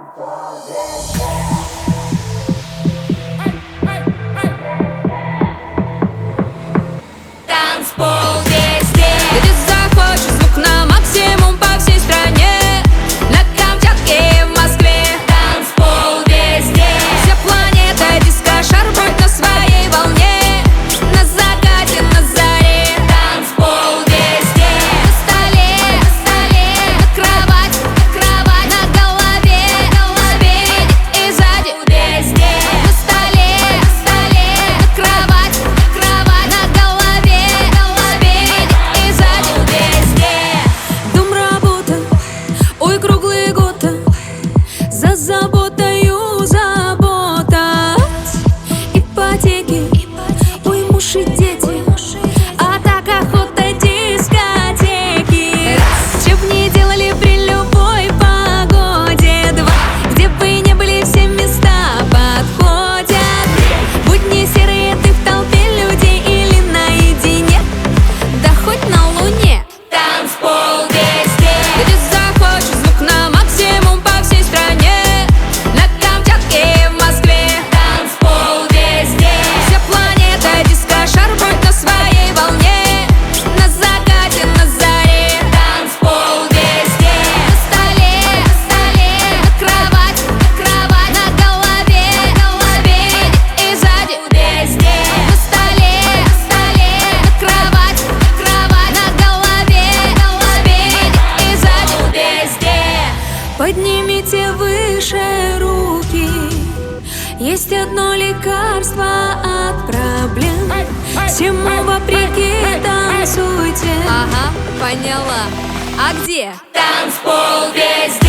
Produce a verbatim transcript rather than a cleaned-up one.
Танцпол везде, где захочешь, звук на максимум по всей стране. На Камчатке и в Москве. Танцпол везде, вся планета диско-шар будет на своей волне. На закате, на заре. Танцпол везде, на столе, на столе, на кровать, на кровать, на голове, на голове, и сзади. Везде, на столе, на столе, на кровать, на кровать, на голове, на голове, и сзади. Везде. Дом, работа, ой, круглый год, за заботою забота. Ипотеки, ой, муж и дети, а так охота дискотеки. Раз, чтоб не делали при любой погоде. Два, где бы не были, все места подходят. Будни серые, ты в толпе людей или наедине, да хоть на луне. Танцпол везде, где захочешь, звук на максимум по всей стране. На Камчатке и в Москве. Танцпол везде, вся планета диско-шар будет на своей волне. На закате, на заре. Танцпол везде, на столе, на столе, на кровать, на кровать, на голове, на голове, и сзади. Везде, на столе, на столе, на кровать, на кровать, на голове, на голове, и сзади. Везде. Поднимите выше руки, есть одно лекарство от проблем. Всему вопреки танцуйте. Ага, поняла. А где? Танцпол везде.